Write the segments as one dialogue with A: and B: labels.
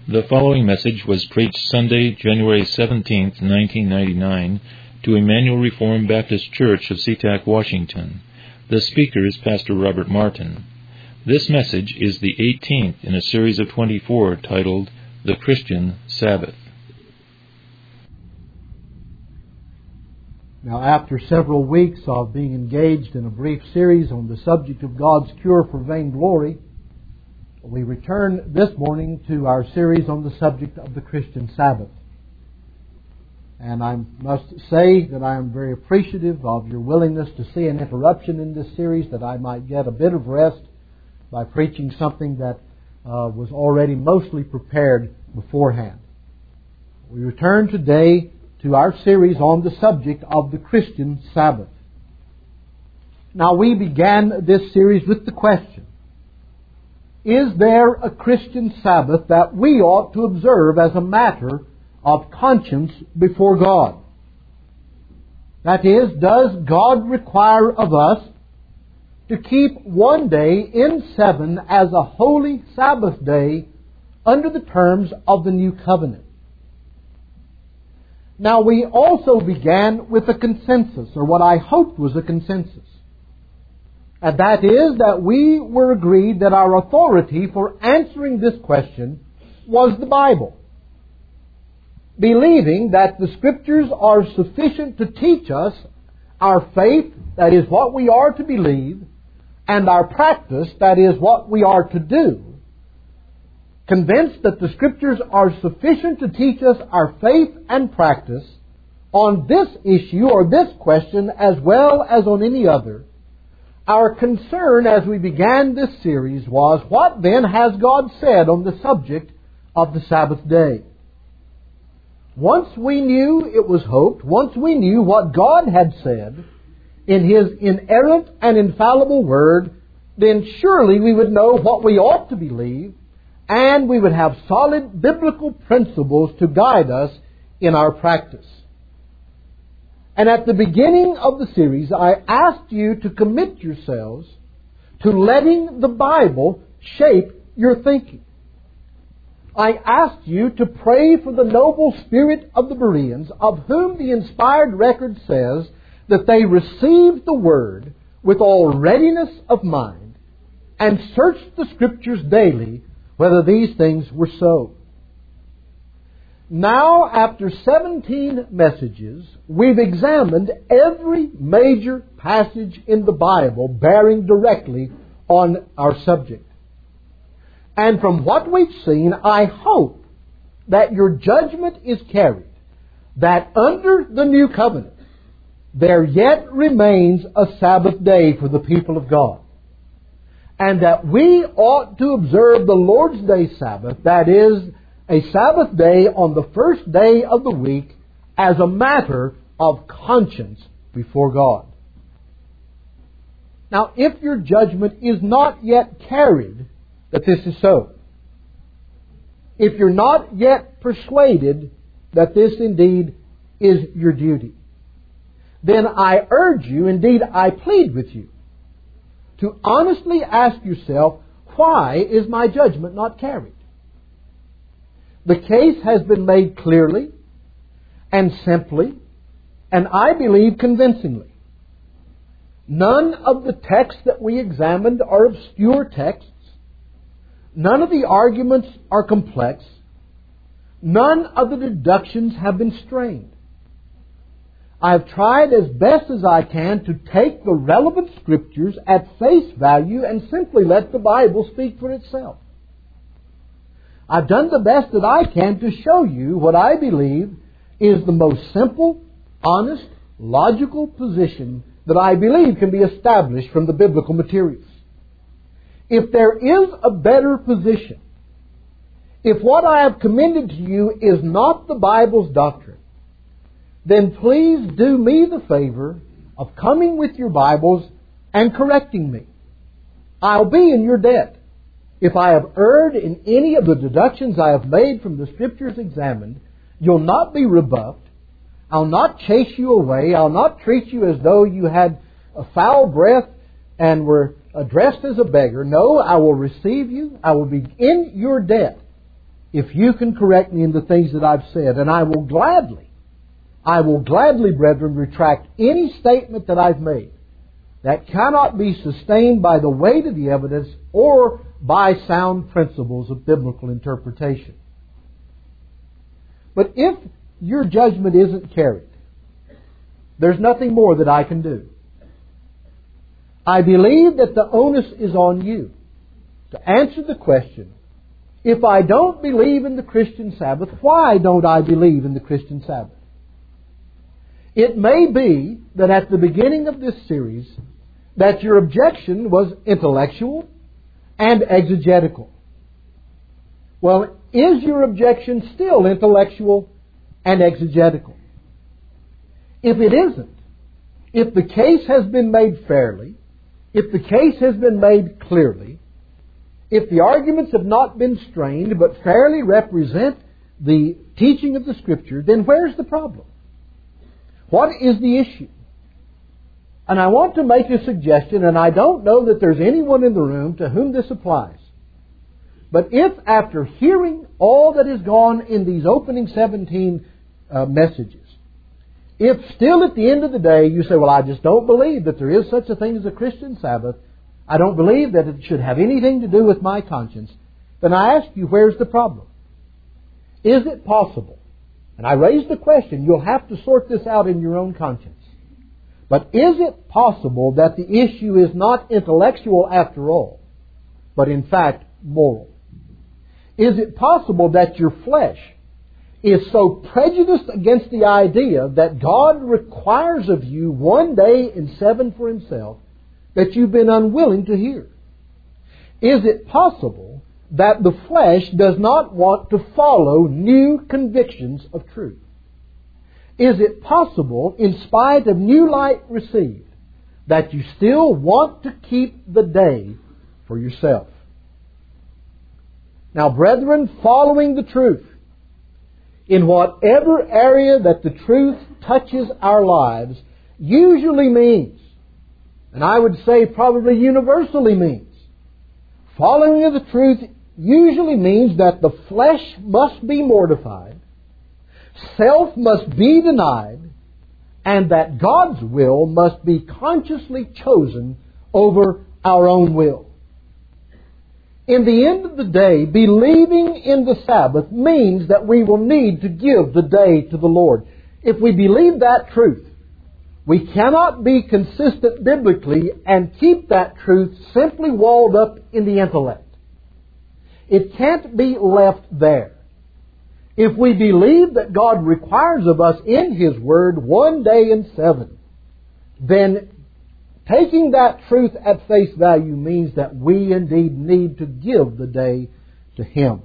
A: The following message was preached Sunday, January 17, 1999, to Emmanuel Reformed Baptist Church of SeaTac, Washington. The speaker is Pastor Robert Martin. This message is the 18th in a series of 24 titled The Christian Sabbath.
B: Now, after several weeks of being engaged in a brief series on the subject of God's cure for vainglory, we return this morning to our series on the subject of the Christian Sabbath. And I must say that I am very appreciative of your willingness to see an interruption in this series, that I might get a bit of rest by preaching something that was already mostly prepared beforehand. We return today to our series on the subject of the Christian Sabbath. Now, we began this series with the question, is there a Christian Sabbath that we ought to observe as a matter of conscience before God? That is, does God require of us to keep one day in 7 as a holy Sabbath day under the terms of the New Covenant? Now, we also began with a consensus, or what I hoped was a consensus. And that is that we were agreed that our authority for answering this question was the Bible, believing that the Scriptures are sufficient to teach us our faith, that is what we are to believe, and our practice, that is what we are to do. Convinced that the Scriptures are sufficient to teach us our faith and practice on this issue or this question as well as on any other, our concern as we began this series was, what then has God said on the subject of the Sabbath day? Once we knew, it was hoped, once we knew what God had said in His inerrant and infallible Word, then surely we would know what we ought to believe, and we would have solid biblical principles to guide us in our practice. And at the beginning of the series, I asked you to commit yourselves to letting the Bible shape your thinking. I asked you to pray for the noble spirit of the Bereans, of whom the inspired record says that they received the Word with all readiness of mind and searched the Scriptures daily whether these things were so. Now, after 17 messages, we've examined every major passage in the Bible bearing directly on our subject. And from what we've seen, I hope that your judgment is carried that under the New Covenant, there yet remains a Sabbath day for the people of God. And that we ought to observe the Lord's Day Sabbath, that is, a Sabbath day on the first day of the week, as a matter of conscience before God. Now, if your judgment is not yet carried that this is so, if you're not yet persuaded that this indeed is your duty, then I urge you, indeed I plead with you, to honestly ask yourself, why is my judgment not carried? The case has been made clearly and simply, and I believe convincingly. None of the texts that we examined are obscure texts. None of the arguments are complex. None of the deductions have been strained. I've tried as best as I can to take the relevant Scriptures at face value and simply let the Bible speak for itself. I've done the best that I can to show you what I believe is the most simple, honest, logical position that I believe can be established from the biblical materials. If there is a better position, if what I have commended to you is not the Bible's doctrine, then please do me the favor of coming with your Bibles and correcting me. I'll be in your debt. If I have erred in any of the deductions I have made from the Scriptures examined, you'll not be rebuffed. I'll not chase you away. I'll not treat you as though you had a foul breath and were addressed as a beggar. No, I will receive you. I will be in your debt if you can correct me in the things that I've said, and I will gladly, brethren, retract any statement that I've made that cannot be sustained by the weight of the evidence or by sound principles of biblical interpretation. But if your judgment isn't carried, there's nothing more that I can do. I believe that the onus is on you to answer the question, if I don't believe in the Christian Sabbath, why don't I believe in the Christian Sabbath? It may be that at the beginning of this series, that your objection was intellectual and exegetical. Well, is your objection still intellectual and exegetical? If it isn't, if the case has been made fairly, if the case has been made clearly, if the arguments have not been strained but fairly represent the teaching of the Scripture, then where's the problem? What is the issue? And I want to make a suggestion, and I don't know that there's anyone in the room to whom this applies. But if after hearing all that has gone in these opening 17 messages, if still at the end of the day you say, well, I just don't believe that there is such a thing as a Christian Sabbath, I don't believe that it should have anything to do with my conscience, then I ask you, where's the problem? Is it possible? And I raise the question, you'll have to sort this out in your own conscience. But is it possible that the issue is not intellectual after all, but in fact moral? Is it possible that your flesh is so prejudiced against the idea that God requires of you one day in 7 for Himself that you've been unwilling to hear? Is it possible that the flesh does not want to follow new convictions of truth? Is it possible, in spite of new light received, that you still want to keep the day for yourself? Now, brethren, following the truth, in whatever area that the truth touches our lives, usually means, and I would say probably universally means, following the truth usually means that the flesh must be mortified, self must be denied, and that God's will must be consciously chosen over our own will. In the end of the day, believing in the Sabbath means that we will need to give the day to the Lord. If we believe that truth, we cannot be consistent biblically and keep that truth simply walled up in the intellect. It can't be left there. If we believe that God requires of us in His Word one day in 7, then taking that truth at face value means that we indeed need to give the day to Him.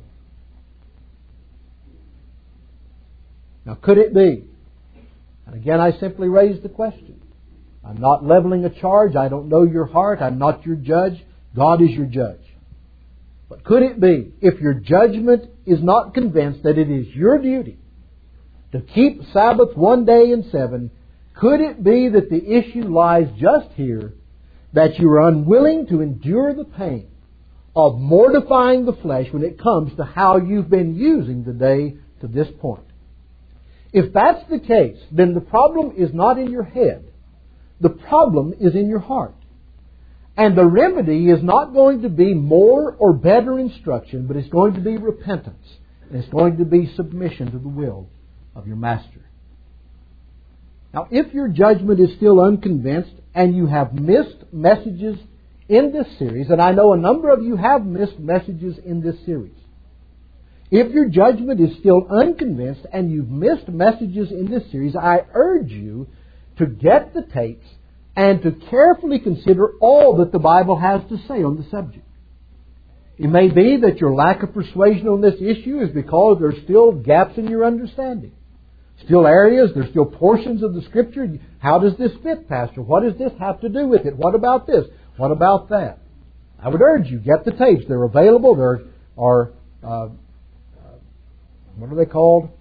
B: Now, could it be? And again, I simply raise the question. I'm not leveling a charge. I don't know your heart. I'm not your judge. God is your judge. But could it be, if your judgment is not convinced that it is your duty to keep Sabbath one day in 7, could it be that the issue lies just here, that you are unwilling to endure the pain of mortifying the flesh when it comes to how you've been using the day to this point? If that's the case, then the problem is not in your head. The problem is in your heart. And the remedy is not going to be more or better instruction, but it's going to be repentance. And it's going to be submission to the will of your Master. Now, if your judgment is still unconvinced and you have missed messages in this series, and I know a number of you have missed messages in this series. If your judgment is still unconvinced and you've missed messages in this series, I urge you to get the tapes and to carefully consider all that the Bible has to say on the subject. It may be that your lack of persuasion on this issue is because there's still gaps in your understanding. Still areas, there's still portions of the Scripture. How does this fit, Pastor? What does this have to do with it? What about this? What about that? I would urge you, get the tapes. They're available. There are, what are they called?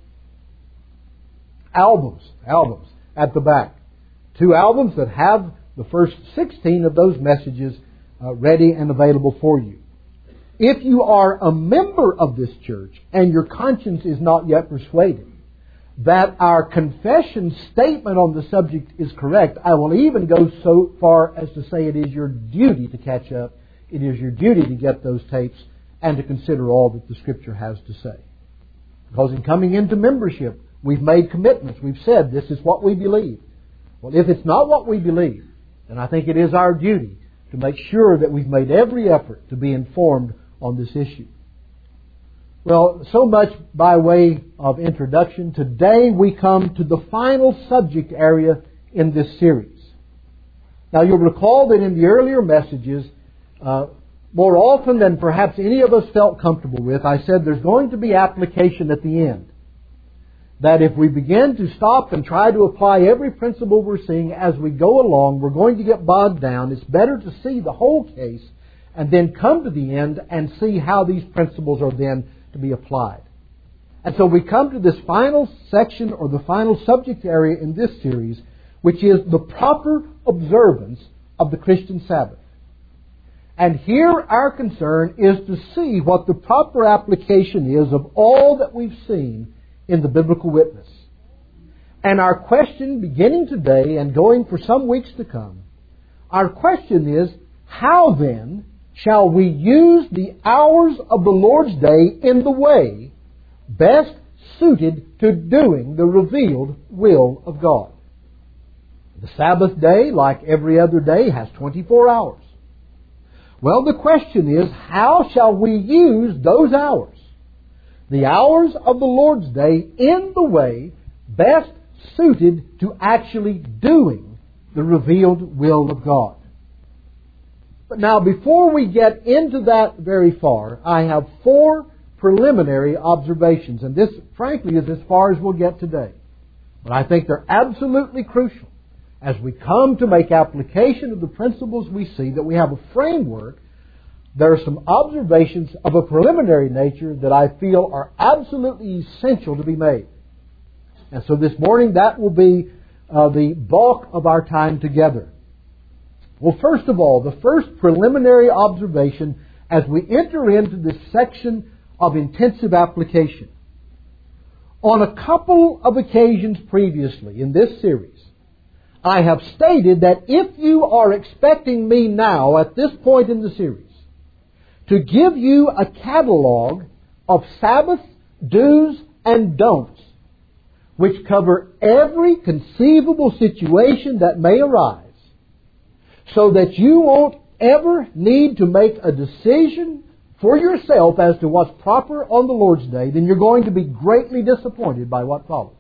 B: Albums at the back. 2 albums that have the first 16 of those messages ready and available for you. if you are a member of this church and your conscience is not yet persuaded that our confession statement on the subject is correct, I will even go so far as to say it is your duty to catch up. It is your duty to get those tapes and to consider all that the Scripture has to say. Because in coming into membership, we've made commitments. We've said this is what we believe. Well, if it's not what we believe, then I think it is our duty to make sure that we've made every effort to be informed on this issue. Well, so much by way of introduction. Today we come to the final subject area in this series. Now you'll recall that in the earlier messages, more often than perhaps any of us felt comfortable with, I said there's going to be application at the end. That if we begin to stop and try to apply every principle we're seeing as we go along, we're going to get bogged down. It's better to see the whole case and then come to the end and see how these principles are then to be applied. And so we come to this final section or the final subject area in this series, which is the proper observance of the Christian Sabbath. And here our concern is to see what the proper application is of all that we've seen in the biblical witness. And our question, beginning today and going for some weeks to come, our question is, how then shall we use the hours of the Lord's day in the way best suited to doing the revealed will of God? The Sabbath day, like every other day, has 24 hours. Well, the question is, how shall we use those hours, the hours of the Lord's day, in the way best suited to actually doing the revealed will of God? But now, before we get into that very far, I have 4 preliminary observations. And this, frankly, is as far as we'll get today. But I think they're absolutely crucial as we come to make application of the principles we see, that we have a framework. There are some observations of a preliminary nature that I feel are absolutely essential to be made. And so this morning, that will be the bulk of our time together. Well, first of all, the first preliminary observation as we enter into this section of intensive application. On a couple of occasions previously in this series, I have stated that if you are expecting me now, at this point in the series, to give you a catalog of Sabbath do's and don'ts, which cover every conceivable situation that may arise, so that you won't ever need to make a decision for yourself as to what's proper on the Lord's Day, then you're going to be greatly disappointed by what follows.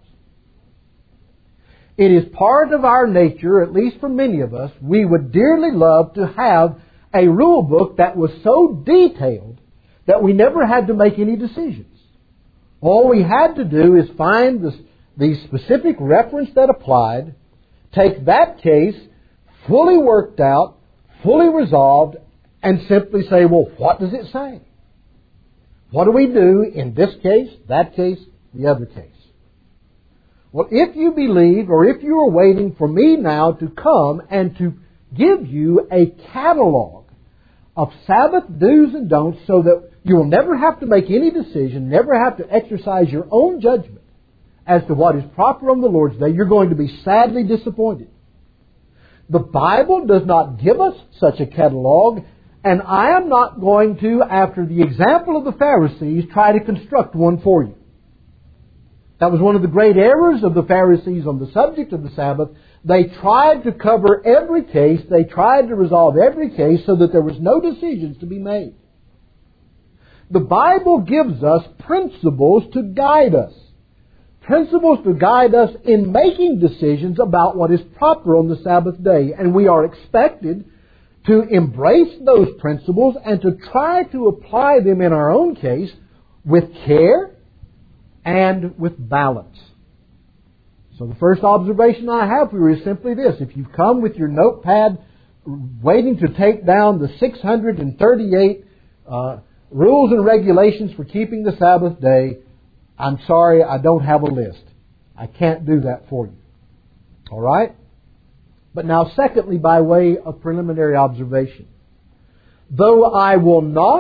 B: It is part of our nature, at least for many of us, we would dearly love to have a rule book that was so detailed that we never had to make any decisions. All we had to do is find the specific reference that applied, take that case, fully worked out, fully resolved, and simply say, well, what does it say? What do we do in this case, that case, the other case? Well, if you believe, or if you are waiting for me now to come and to give you a catalog of Sabbath do's and don'ts so that you will never have to make any decision, never have to exercise your own judgment as to what is proper on the Lord's Day, you're going to be sadly disappointed. The Bible does not give us such a catalog, and I am not going to, after the example of the Pharisees, try to construct one for you. That was one of the great errors of the Pharisees on the subject of the Sabbath. They tried to cover every case, they tried to resolve every case so that there was no decisions to be made. The Bible gives us principles to guide us. Principles to guide us in making decisions about what is proper on the Sabbath day. And we are expected to embrace those principles and to try to apply them in our own case with care and with balance. So the first observation I have for you is simply this. If you've come with your notepad waiting to take down the 638 rules and regulations for keeping the Sabbath day, I'm sorry, I don't have a list. I can't do that for you. All right? But now, secondly, by way of preliminary observation, though I will not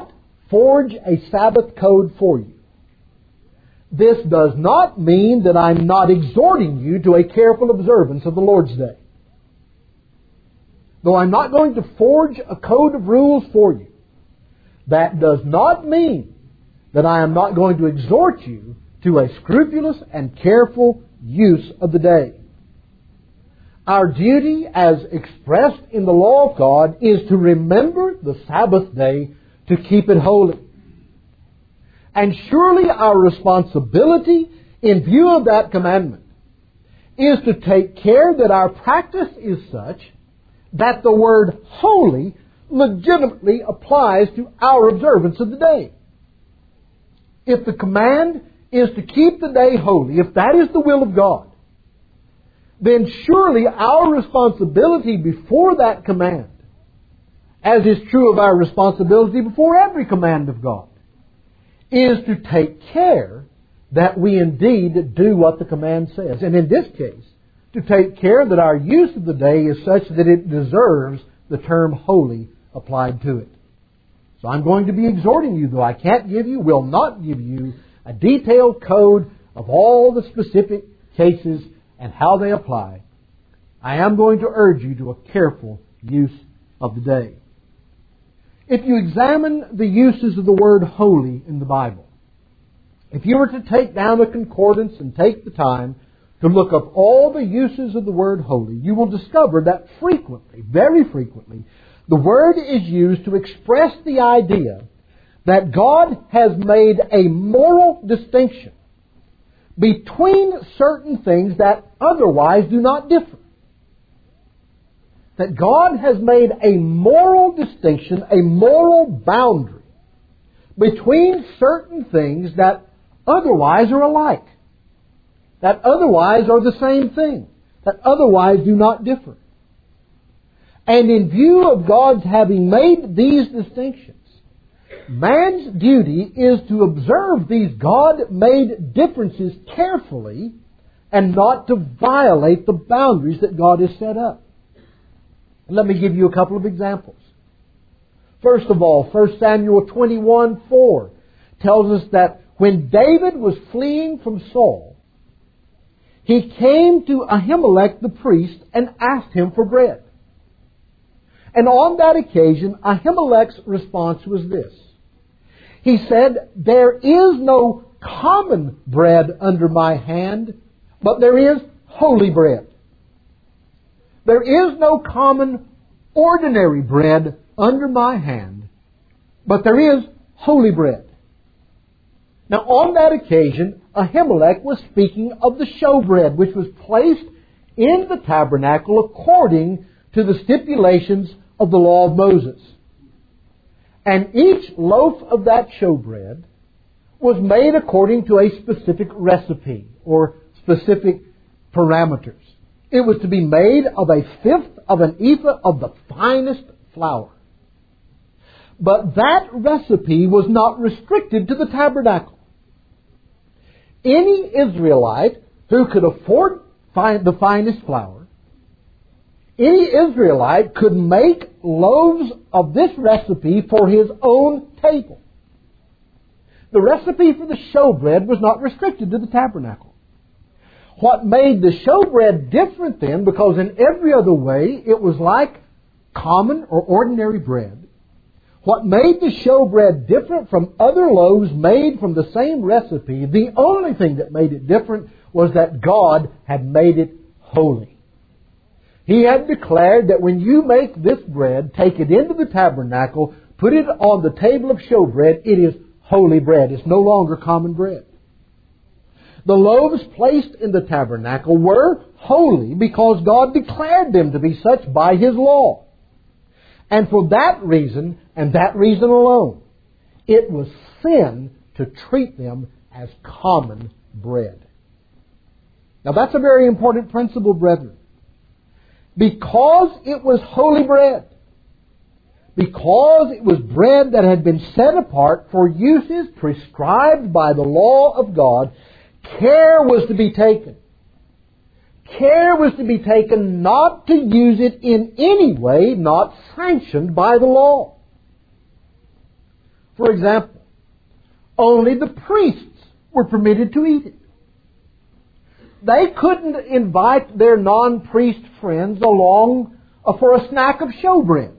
B: forge a Sabbath code for you. This does not mean that I'm not exhorting you to a careful observance of the Lord's Day. Though I'm not going to forge a code of rules for you, that does not mean that I am not going to exhort you to a scrupulous and careful use of the day. Our duty, as expressed in the law of God, is to remember the Sabbath day, to keep it holy. And surely our responsibility, in view of that commandment, is to take care that our practice is such that the word holy legitimately applies to our observance of the day. If the command is to keep the day holy, if that is the will of God, then surely our responsibility before that command, as is true of our responsibility before every command of God, is to take care that we indeed do what the command says. And in this case, to take care that our use of the day is such that it deserves the term holy applied to it. So I'm going to be exhorting you, though I can't give you, will not give you, a detailed code of all the specific cases and how they apply. I am going to urge you to a careful use of the day. If you examine the uses of the word holy in the Bible, if you were to take down a concordance and take the time to look up all the uses of the word holy, you will discover that frequently, very frequently, the word is used to express the idea that God has made a moral distinction between certain things that otherwise do not differ. That God has made a moral distinction, a moral boundary between certain things that otherwise are alike, that otherwise are the same thing, that otherwise do not differ. And in view of God's having made these distinctions, man's duty is to observe these God-made differences carefully and not to violate the boundaries that God has set up. Let me give you a couple of examples. First of all, 1 Samuel 21:4 tells us that when David was fleeing from Saul, he came to Ahimelech the priest and asked him for bread. And on that occasion, Ahimelech's response was this. He said, "There is no common bread under my hand, but there is holy bread. There is no common ordinary bread under my hand, but there is holy bread." Now on that occasion, Ahimelech was speaking of the showbread, which was placed in the tabernacle according to the stipulations of the law of Moses. And each loaf of that showbread was made according to a specific recipe or specific parameters. It was to be made of a fifth of an ephah of the finest flour. But that recipe was not restricted to the tabernacle. Any Israelite who could afford the finest flour, any Israelite could make loaves of this recipe for his own table. The recipe for the showbread was not restricted to the tabernacle. What made the showbread different then, because in every other way it was like common or ordinary bread, what made the showbread different from other loaves made from the same recipe, the only thing that made it different was that God had made it holy. He had declared that when you make this bread, take it into the tabernacle, put it on the table of showbread, it is holy bread. It's no longer common bread. The loaves placed in the tabernacle were holy because God declared them to be such by His law. And for that reason, and that reason alone, it was sin to treat them as common bread. Now that's a very important principle, brethren. Because it was holy bread, because it was bread that had been set apart for uses prescribed by the law of God, care was to be taken. Care was to be taken not to use it in any way not sanctioned by the law. For example, only the priests were permitted to eat it. They couldn't invite their non-priest friends along for a snack of showbread.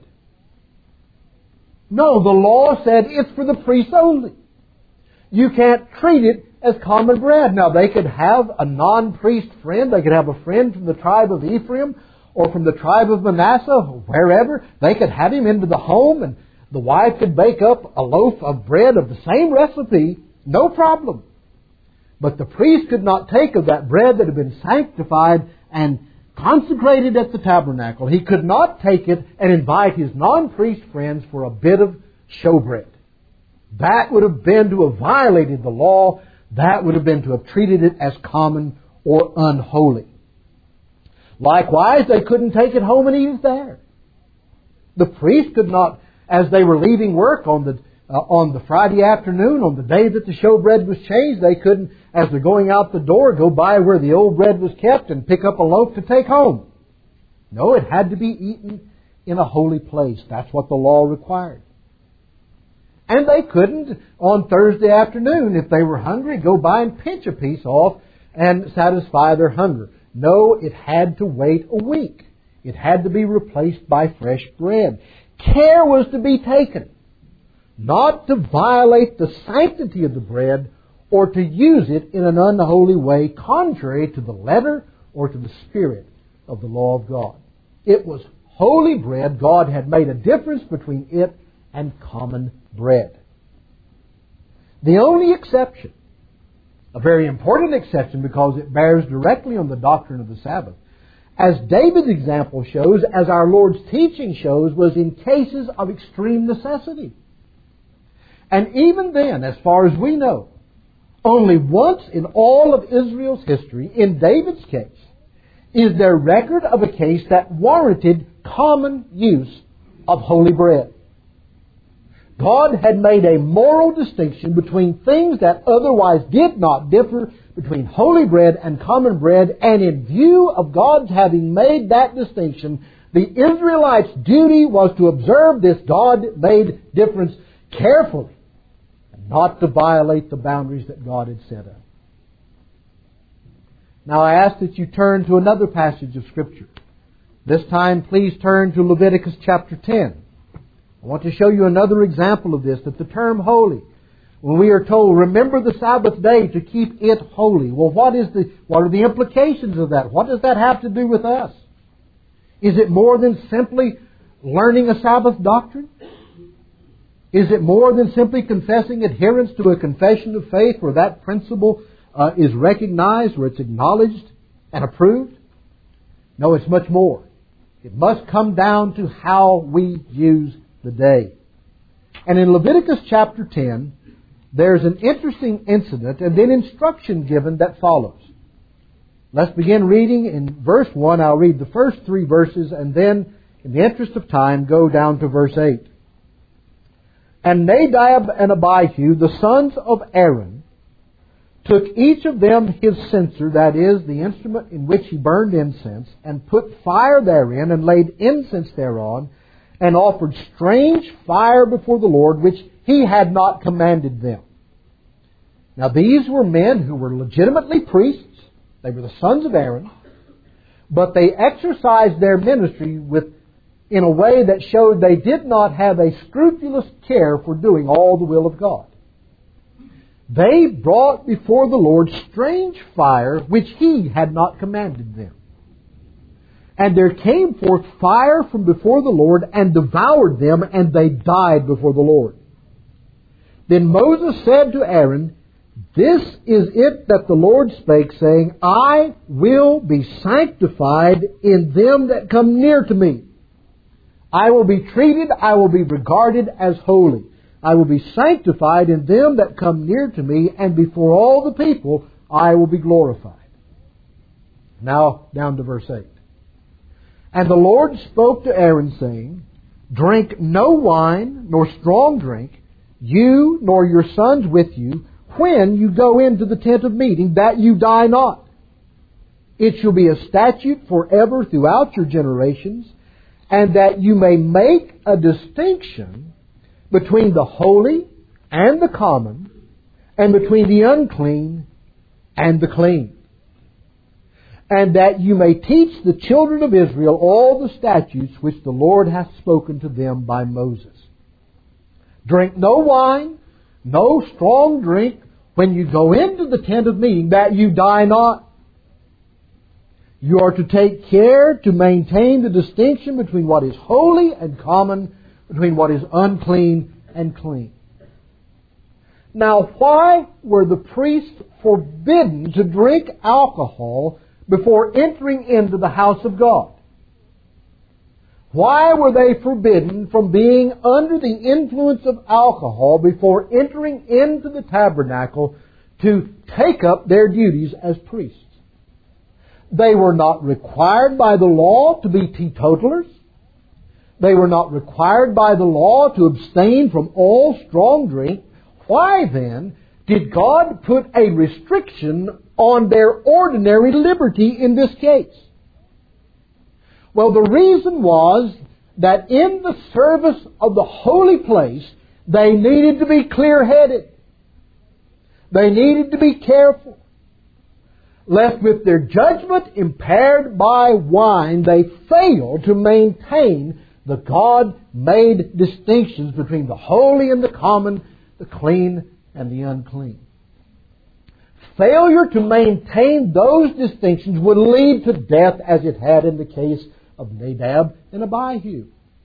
B: No, the law said it's for the priests only. You can't treat it as common bread. Now, they could have a non-priest friend. They could have a friend from the tribe of Ephraim or from the tribe of Manasseh, or wherever. They could have him into the home, and the wife could bake up a loaf of bread of the same recipe, no problem. But the priest could not take of that bread that had been sanctified and consecrated at the tabernacle. He could not take it and invite his non-priest friends for a bit of showbread. That would have been to have violated the law. That would have been to have treated it as common or unholy. Likewise, they couldn't take it home and eat it there. The priest could not, as they were leaving work on the Friday afternoon, on the day that the showbread was changed, they couldn't, as they're going out the door, go by where the old bread was kept and pick up a loaf to take home. No, it had to be eaten in a holy place. That's what the law required. And they couldn't, on Thursday afternoon, if they were hungry, go by and pinch a piece off and satisfy their hunger. No, it had to wait a week. It had to be replaced by fresh bread. Care was to be taken not to violate the sanctity of the bread or to use it in an unholy way contrary to the letter or to the spirit of the law of God. It was holy bread. God had made a difference between it and common bread. The only exception, a very important exception because it bears directly on the doctrine of the Sabbath, as David's example shows, as our Lord's teaching shows, was in cases of extreme necessity. And even then, as far as we know, only once in all of Israel's history, in David's case, is there record of a case that warranted common use of holy bread. God had made a moral distinction between things that otherwise did not differ between holy bread and common bread, and in view of God's having made that distinction, the Israelites' duty was to observe this God-made difference carefully, and not to violate the boundaries that God had set up. Now I ask that you turn to another passage of Scripture. This time, please turn to Leviticus chapter 10. I want to show you another example of this, that the term holy, when we are told, remember the Sabbath day to keep it holy. Well, what are the implications of that? What does that have to do with us? Is it more than simply learning a Sabbath doctrine? Is it more than simply confessing adherence to a confession of faith where that principle is recognized, where it's acknowledged and approved? No, it's much more. It must come down to how we use the day. And in Leviticus chapter 10, there's an interesting incident and then instruction given that follows. Let's begin reading in verse 1. I'll read the first 3 verses and then, in the interest of time, go down to verse 8. And Nadab and Abihu, the sons of Aaron, took each of them his censer, that is, the instrument in which he burned incense, and put fire therein, and laid incense thereon, and offered strange fire before the Lord, which He had not commanded them. Now these were men who were legitimately priests. They were the sons of Aaron. But they exercised their ministry in a way that showed they did not have a scrupulous care for doing all the will of God. They brought before the Lord strange fire which He had not commanded them. And there came forth fire from before the Lord and devoured them, and they died before the Lord. Then Moses said to Aaron, This is it that the Lord spake, saying, I will be sanctified in them that come near to me. I will be regarded as holy. I will be sanctified in them that come near to me, and before all the people I will be glorified. Now down to verse 8. And the Lord spoke to Aaron, saying, Drink no wine, nor strong drink, you nor your sons with you, when you go into the tent of meeting, that you die not. It shall be a statute forever throughout your generations, and that you may make a distinction between the holy and the common, and between the unclean and the clean. And that you may teach the children of Israel all the statutes which the Lord hath spoken to them by Moses. Drink no wine, no strong drink, when you go into the tent of meeting, that you die not. You are to take care to maintain the distinction between what is holy and common, between what is unclean and clean. Now, why were the priests forbidden to drink alcohol before entering into the house of God? Why were they forbidden from being under the influence of alcohol before entering into the tabernacle to take up their duties as priests? They were not required by the law to be teetotalers. They were not required by the law to abstain from all strong drink. Why then did God put a restriction on their ordinary liberty in this case? Well, the reason was that in the service of the holy place, they needed to be clear-headed. They needed to be careful. Lest with their judgment impaired by wine, they failed to maintain the God-made distinctions between the holy and the common, the clean and the unclean. Failure to maintain those distinctions would lead to death, as it had in the case of Nadab and Abihu.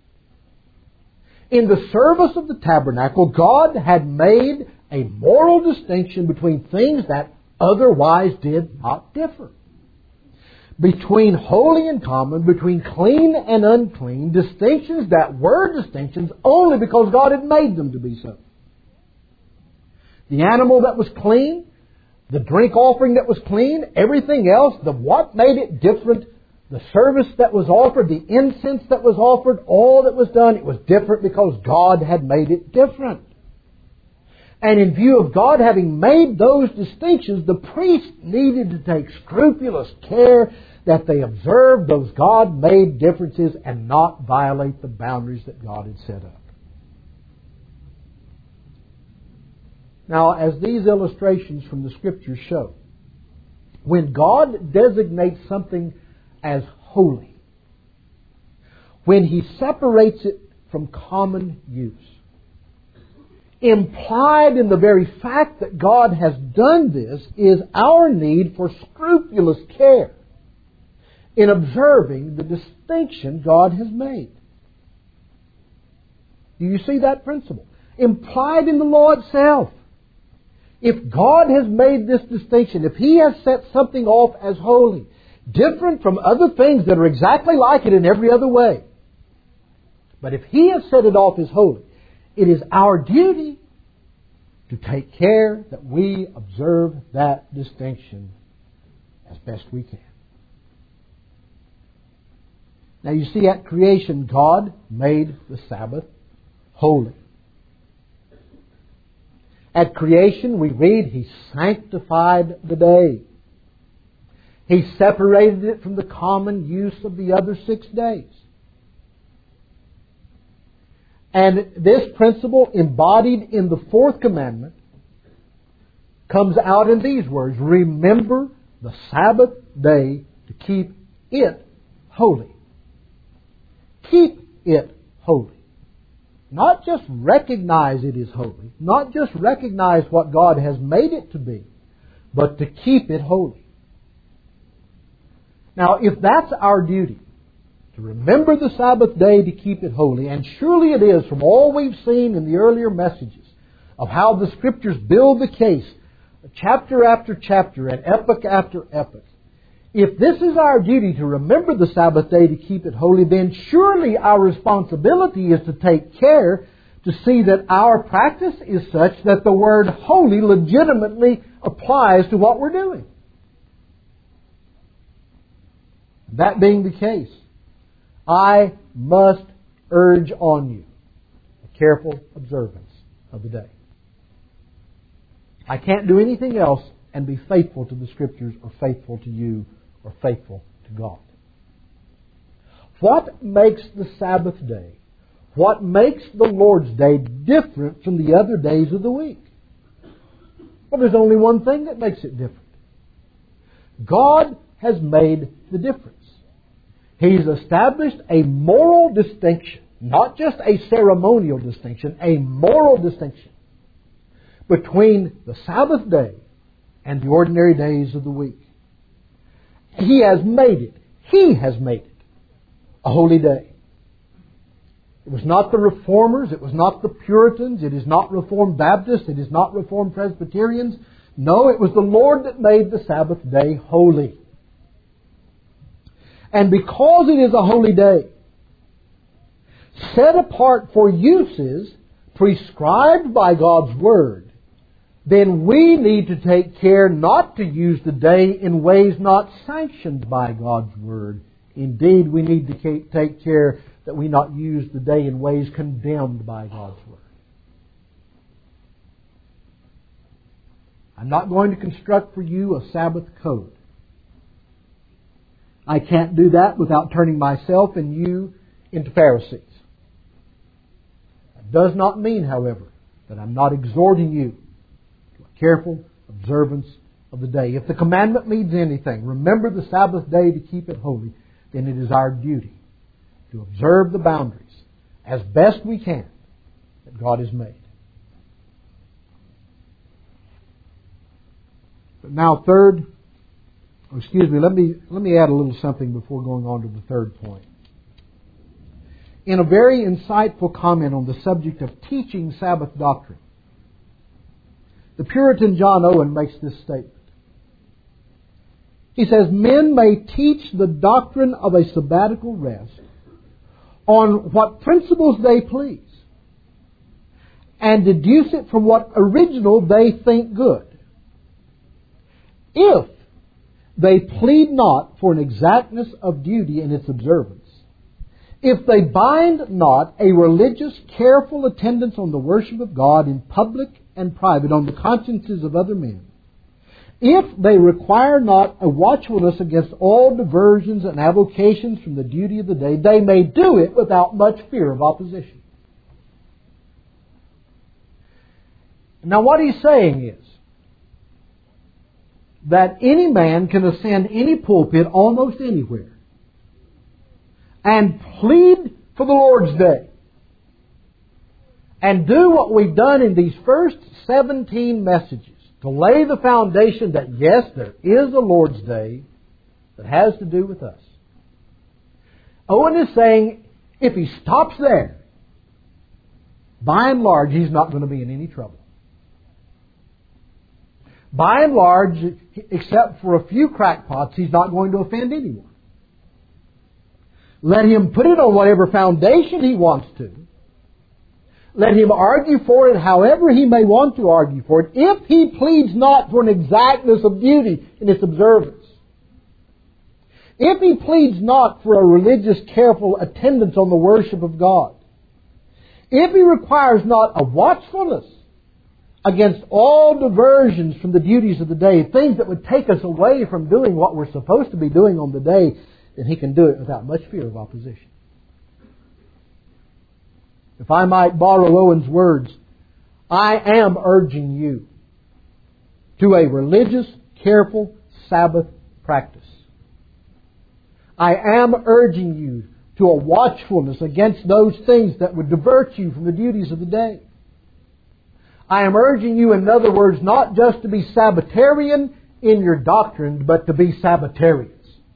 B: In the service of the tabernacle, God had made a moral distinction between things that otherwise did not differ. Between holy and common, between clean and unclean, distinctions that were distinctions only because God had made them to be so. The animal that was clean, the drink offering that was clean, everything else, what made it different, the service that was offered, the incense that was offered, all that was done, it was different because God had made it different. And in view of God having made those distinctions, the priest needed to take scrupulous care that they observe those God-made differences and not violate the boundaries that God had set up. Now, as these illustrations from the Scriptures show, when God designates something as holy, when He separates it from common use, implied in the very fact that God has done this is our need for scrupulous care in observing the distinction God has made. Do you see that principle? Implied in the law itself. If God has made this distinction, if He has set something off as holy, different from other things that are exactly like it in every other way, but if He has set it off as holy, it is our duty to take care that we observe that distinction as best we can. Now you see, at creation, God made the Sabbath holy. At creation, we read, He sanctified the day. He separated it from the common use of the other 6 days. And this principle, embodied in the 4th commandment, comes out in these words: remember the Sabbath day to keep it holy. Keep it holy. Not just recognize it is holy, not just recognize what God has made it to be, but to keep it holy. Now, if that's our duty, to remember the Sabbath day to keep it holy, and surely it is from all we've seen in the earlier messages of how the Scriptures build the case, chapter after chapter and epoch after epoch. If this is our duty to remember the Sabbath day to keep it holy, then surely our responsibility is to take care to see that our practice is such that the word holy legitimately applies to what we're doing. That being the case, I must urge on you a careful observance of the day. I can't do anything else and be faithful to the Scriptures or faithful to you or faithful to God. What makes the Sabbath day? What makes the Lord's Day different from the other days of the week? Well, there's only one thing that makes it different. God has made the difference. He's established a moral distinction, not just a ceremonial distinction, a moral distinction between the Sabbath day and the ordinary days of the week. He has made it. He has made it a holy day. It was not the Reformers. It was not the Puritans. It is not Reformed Baptists. It is not Reformed Presbyterians. No, it was the Lord that made the Sabbath day holy. And because it is a holy day, set apart for uses prescribed by God's Word, then we need to take care not to use the day in ways not sanctioned by God's Word. Indeed, we need to take care that we not use the day in ways condemned by God's Word. I'm not going to construct for you a Sabbath code. I can't do that without turning myself and you into Pharisees. That does not mean, however, that I'm not exhorting you to a careful observance of the day. If the commandment means anything, remember the Sabbath day to keep it holy, then it is our duty to observe the boundaries as best we can that God has made. But now let me add a little something before going on to the third point. In a very insightful comment on the subject of teaching Sabbath doctrine, the Puritan John Owen makes this statement. He says, men may teach the doctrine of a sabbatical rest on what principles they please, and deduce it from what original they think good, if they plead not for an exactness of duty in its observance, if they bind not a religious, careful attendance on the worship of God in public and private, on the consciences of other men, if they require not a watchfulness against all diversions and avocations from the duty of the day, they may do it without much fear of opposition. Now what he's saying is that any man can ascend any pulpit almost anywhere and plead for the Lord's Day and do what we've done in these first 17 messages, to lay the foundation that, yes, there is a Lord's Day that has to do with us. Owen is saying if he stops there, by and large, he's not going to be in any trouble. By and large, except for a few crackpots, he's not going to offend anyone. Let him put it on whatever foundation he wants to. Let him argue for it however he may want to argue for it, if he pleads not for an exactness of duty in its observance. If he pleads not for a religious, careful attendance on the worship of God. If he requires not a watchfulness against all diversions from the duties of the day, things that would take us away from doing what we're supposed to be doing on the day, then he can do it without much fear of opposition. If I might borrow Owen's words, I am urging you to a religious, careful Sabbath practice. I am urging you to a watchfulness against those things that would divert you from the duties of the day. I am urging you, in other words, not just to be Sabbatarian in your doctrine, but to be Sabbatarians.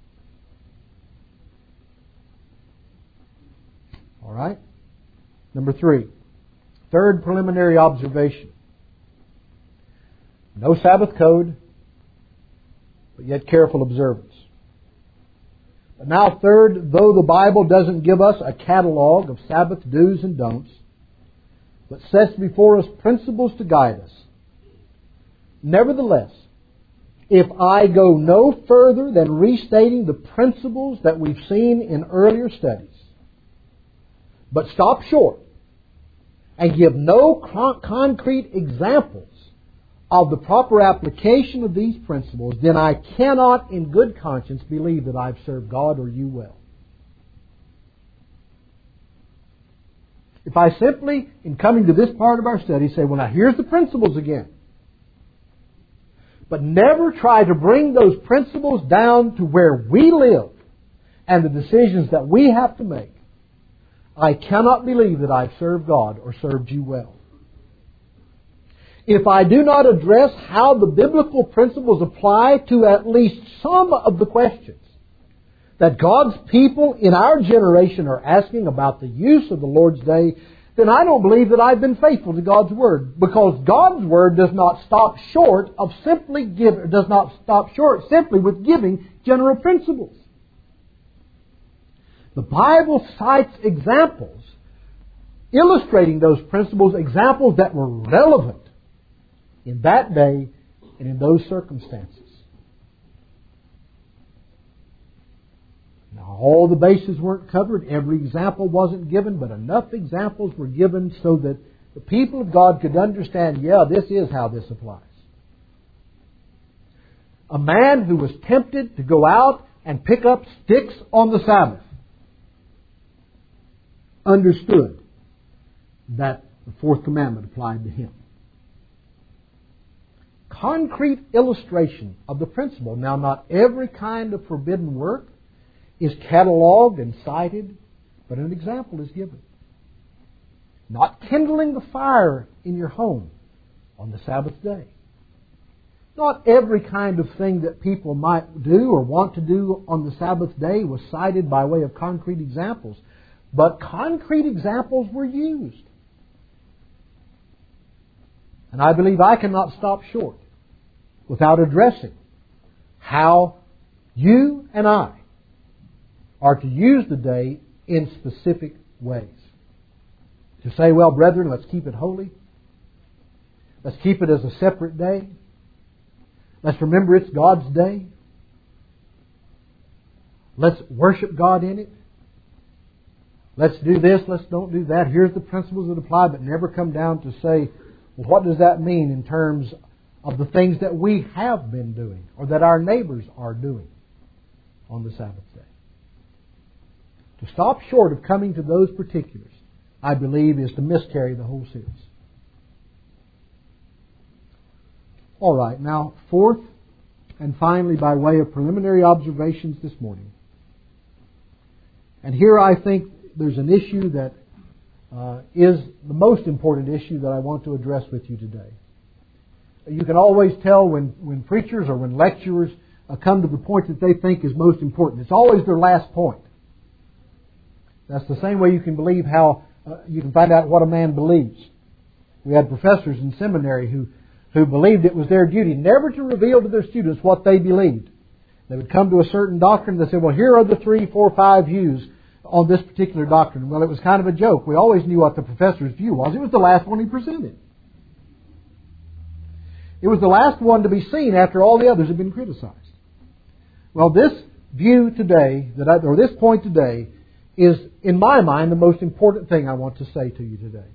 B: All right? Number 3, third preliminary observation. No Sabbath code, but yet careful observance. But now third, though the Bible doesn't give us a catalog of Sabbath do's and don'ts, but sets before us principles to guide us, nevertheless, if I go no further than restating the principles that we've seen in earlier studies, but stop short and give no concrete examples of the proper application of these principles, then I cannot in good conscience believe that I've served God or you well. If I simply, in coming to this part of our study, say, well, now here's the principles again, but never try to bring those principles down to where we live and the decisions that we have to make, I cannot believe that I've served God or served you well. If I do not address how the biblical principles apply to at least some of the questions that God's people in our generation are asking about the use of the Lord's Day, then I don't believe that I've been faithful to God's Word, because God's Word does not stop short simply with giving general principles. The Bible cites examples illustrating those principles, examples that were relevant in that day and in those circumstances. Now, all the bases weren't covered. Every example wasn't given, but enough examples were given so that the people of God could understand, yeah, this is how this applies. A man who was tempted to go out and pick up sticks on the Sabbath understood that the fourth commandment applied to him. Concrete illustration of the principle. Now, not every kind of forbidden work is catalogued and cited, but an example is given. Not kindling the fire in your home on the Sabbath day. Not every kind of thing that people might do or want to do on the Sabbath day was cited by way of concrete examples, but concrete examples were used. And I believe I cannot stop short without addressing how you and I are to use the day in specific ways. To say, well, brethren, let's keep it holy. Let's keep it as a separate day. Let's remember it's God's day. Let's worship God in it. Let's do this, let's don't do that. Here's the principles that apply, but never come down to say, well, what does that mean in terms of the things that we have been doing or that our neighbors are doing on the Sabbath day? To stop short of coming to those particulars, I believe, is to miscarry the whole series. All right, now, fourth and finally, by way of preliminary observations this morning. And here I think there's an issue that is the most important issue that I want to address with you today. You can always tell when preachers or when lecturers come to the point that they think is most important. It's always their last point. That's the same way you can believe how you can find out what a man believes. We had professors in seminary who believed it was their duty never to reveal to their students what they believed. They would come to a certain doctrine and they said, well, here are the 3, 4, 5 views on this particular doctrine. Well, it was kind of a joke. We always knew what the professor's view was. It was the last one he presented. It was the last one to be seen after all the others had been criticized. Well, this view today, or this point today, is, in my mind, the most important thing I want to say to you today.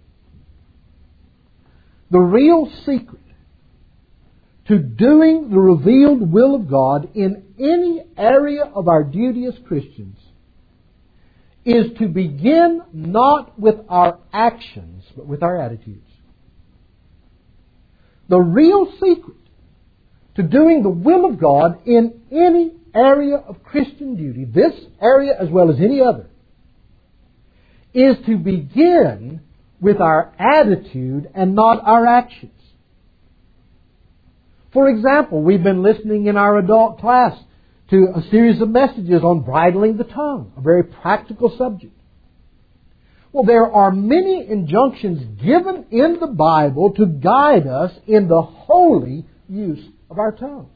B: The real secret to doing the revealed will of God in any area of our duty as Christians is to begin not with our actions, but with our attitudes. The real secret to doing the will of God in any area of Christian duty, this area as well as any other, is to begin with our attitude and not our actions. For example, we've been listening in our adult class to a series of messages on bridling the tongue, a very practical subject. Well, there are many injunctions given in the Bible to guide us in the holy use of our tongues.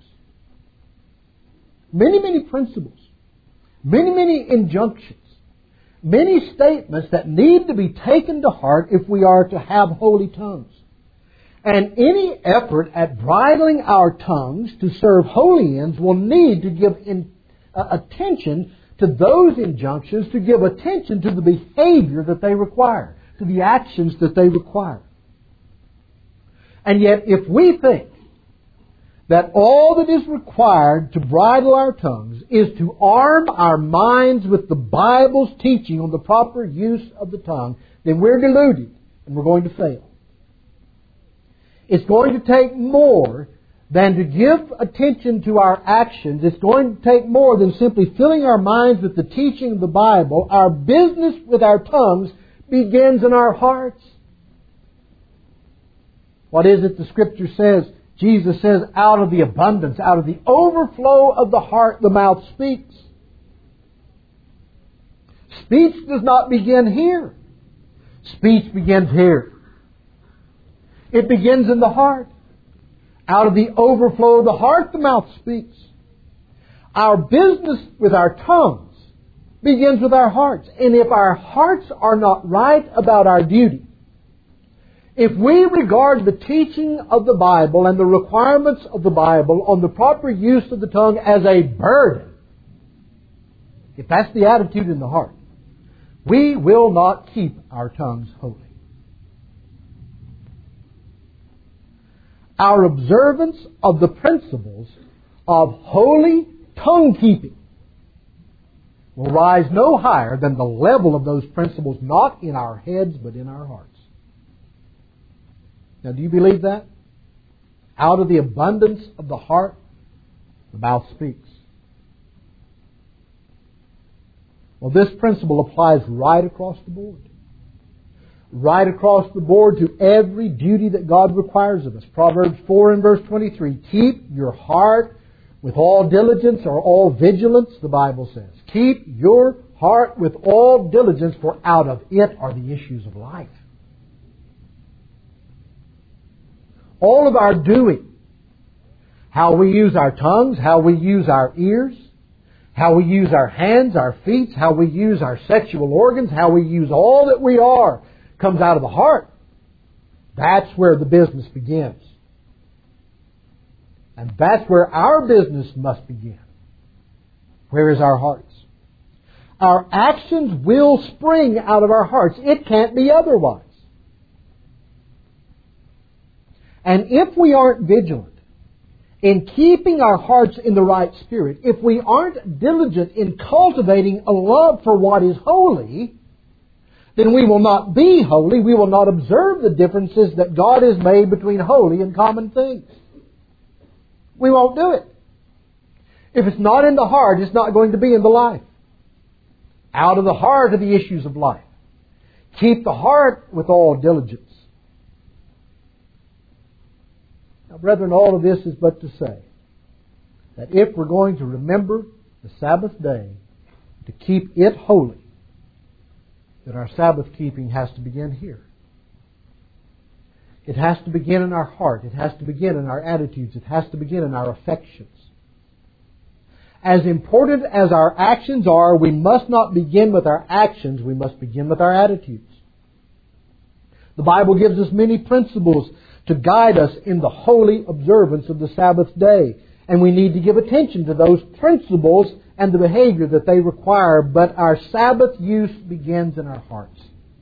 B: Many, many principles, many injunctions, many statements that need to be taken to heart if we are to have holy tongues. And any effort at bridling our tongues to serve holy ends will need to give attention to those injunctions, to give attention to the behavior that they require, to the actions that they require. And yet, if we think that all that is required to bridle our tongues is to arm our minds with the Bible's teaching on the proper use of the tongue, then we're deluded and we're going to fail. It's going to take more than to give attention to our actions. It's going to take more than simply filling our minds with the teaching of the Bible. Our business with our tongues begins in our hearts. What is it the Scripture says? Jesus says, out of the abundance, out of the overflow of the heart, the mouth speaks. Speech does not begin here. Speech begins here. It begins in the heart. Out of the overflow of the heart, the mouth speaks. Our business with our tongues begins with our hearts. And if our hearts are not right about our duty, if we regard the teaching of the Bible and the requirements of the Bible on the proper use of the tongue as a burden, if that's the attitude in the heart, we will not keep our tongues holy. Our observance of the principles of holy tongue-keeping will rise no higher than the level of those principles, not in our heads, but in our hearts. Now, do you believe that? Out of the abundance of the heart, the mouth speaks. Well, this principle applies right across the board. Right across the board to every duty that God requires of us. Proverbs 4 and verse 23. Keep your heart with all diligence or all vigilance, the Bible says. Keep your heart with all diligence, for out of it are the issues of life. All of our doing, how we use our tongues, how we use our ears, how we use our hands, our feet, how we use our sexual organs, how we use all that we are, comes out of the heart. That's where the business begins. And that's where our business must begin. Where is our hearts? Our actions will spring out of our hearts. It can't be otherwise. And if we aren't vigilant in keeping our hearts in the right spirit, if we aren't diligent in cultivating a love for what is holy, then we will not be holy. We will not observe the differences that God has made between holy and common things. We won't do it. If it's not in the heart, it's not going to be in the life. Out of the heart are the issues of life. Keep the heart with all diligence. Now, brethren, all of this is but to say that if we're going to remember the Sabbath day, to keep it holy, that our Sabbath keeping has to begin here. It has to begin in our heart. It has to begin in our attitudes. It has to begin in our affections. As important as our actions are, we must not begin with our actions. We must begin with our attitudes. The Bible gives us many principles to guide us in the holy observance of the Sabbath day. And we need to give attention to those principles and the behavior that they require. But our Sabbath use begins in our hearts.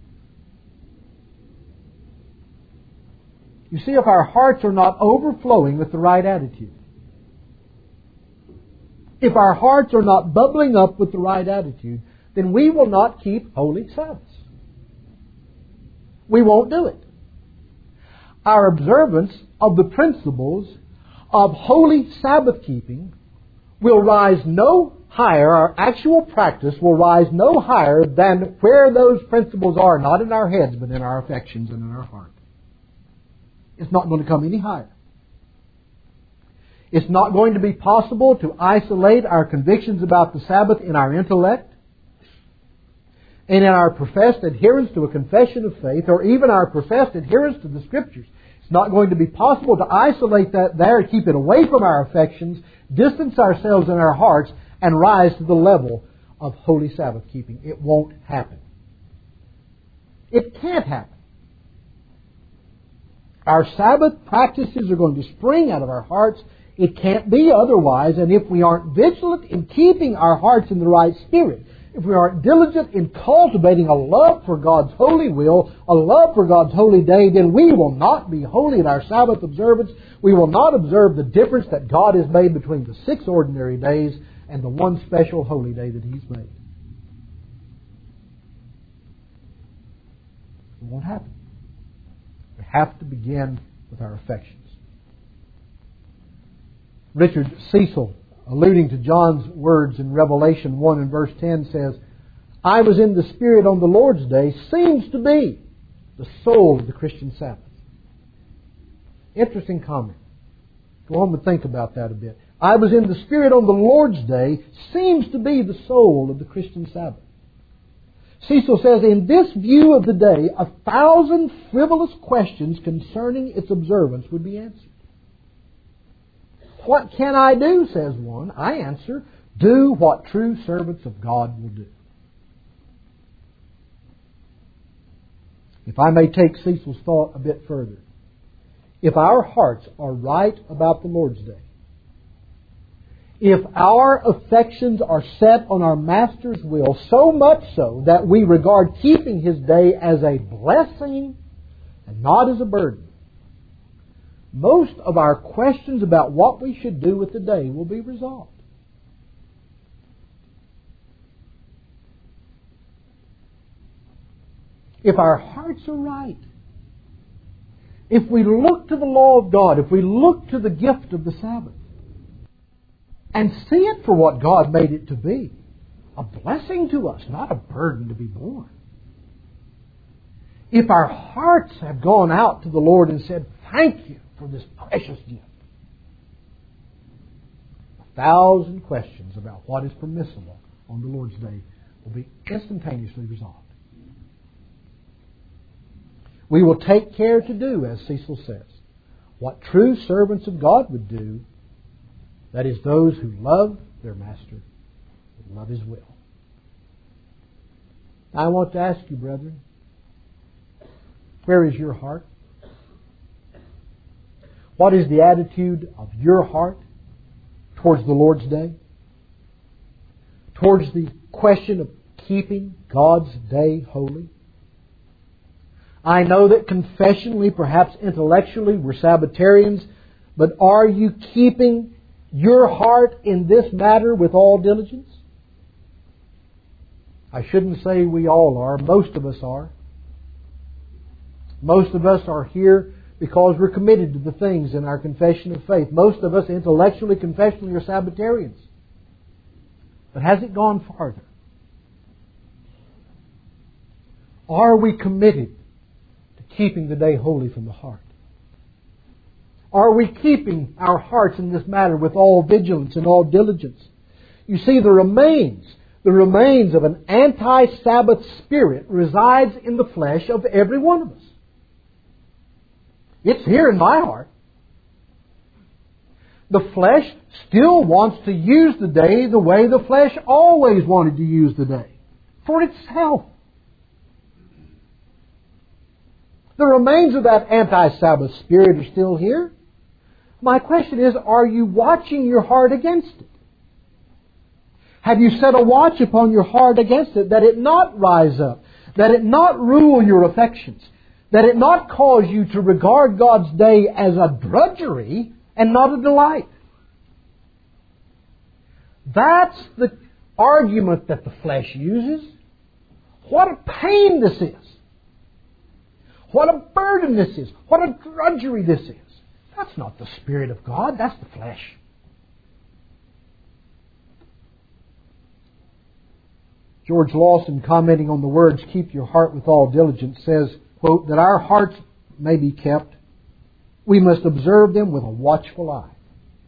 B: You see, if our hearts are not overflowing with the right attitude, if our hearts are not bubbling up with the right attitude, then we will not keep holy Sabbaths. We won't do it. Our observance of the principles of holy Sabbath keeping will rise no higher, our actual practice will rise no higher than where those principles are, not in our heads, but in our affections and in our heart. It's not going to come any higher. It's not going to be possible to isolate our convictions about the Sabbath in our intellect and in our professed adherence to a confession of faith, or even our professed adherence to the Scriptures. It's not going to be possible to isolate that there, keep it away from our affections, distance ourselves in our hearts, and rise to the level of holy Sabbath keeping. It won't happen. It can't happen. Our Sabbath practices are going to spring out of our hearts. It can't be otherwise. And if we aren't vigilant in keeping our hearts in the right spirit, if we aren't diligent in cultivating a love for God's holy will, a love for God's holy day, then we will not be holy in our Sabbath observance. We will not observe the difference that God has made between the 6 ordinary days and the one special holy day that He's made. It won't happen. We have to begin with our affections. Richard Cecil, alluding to John's words in Revelation 1 and verse 10, says, "I was in the Spirit on the Lord's day," seems to be the soul of the Christian Sabbath. Interesting comment. Go home and think about that a bit. "I was in the Spirit on the Lord's day" seems to be the soul of the Christian Sabbath. Cecil says, in this view of the day, 1,000 frivolous questions concerning its observance would be answered. "What can I do?" says one. I answer, do what true servants of God will do. If I may take Cecil's thought a bit further, if our hearts are right about the Lord's Day, if our affections are set on our Master's will, so much so that we regard keeping His day as a blessing and not as a burden, most of our questions about what we should do with the day will be resolved. If our hearts are right, if we look to the law of God, if we look to the gift of the Sabbath, and see it for what God made it to be, a blessing to us, not a burden to be borne. If our hearts have gone out to the Lord and said, "Thank you for this precious gift," 1,000 questions about what is permissible on the Lord's Day will be instantaneously resolved. We will take care to do, as Cecil says, what true servants of God would do, that is, those who love their Master and love His will. I want to ask you, brethren, where is your heart? What is the attitude of your heart towards the Lord's Day? Towards the question of keeping God's day holy? I know that confessionally, perhaps intellectually, we're Sabbatarians, but are you keeping your heart in this matter with all diligence? I shouldn't say we all are. Most of us are. Most of us are here because we're committed to the things in our confession of faith. Most of us intellectually, confessionally, are Sabbatarians. But has it gone farther? Are we committed to keeping the day holy from the heart? Are we keeping our hearts in this matter with all vigilance and all diligence? You see, the remains of an anti-Sabbath spirit resides in the flesh of every one of us. It's here in my heart. The flesh still wants to use the day the way the flesh always wanted to use the day, for itself. The remains of that anti-Sabbath spirit are still here. My question is, are you watching your heart against it? Have you set a watch upon your heart against it, that it not rise up, that it not rule your affections, that it not cause you to regard God's day as a drudgery and not a delight? That's the argument that the flesh uses. What a pain this is. What a burden this is. What a drudgery this is. That's not the Spirit of God. That's the flesh. George Lawson, commenting on the words, "Keep your heart with all diligence," says, quote, "that our hearts may be kept, we must observe them with a watchful eye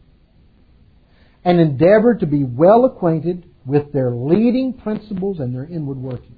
B: and endeavor to be well acquainted with their leading principles and their inward workings.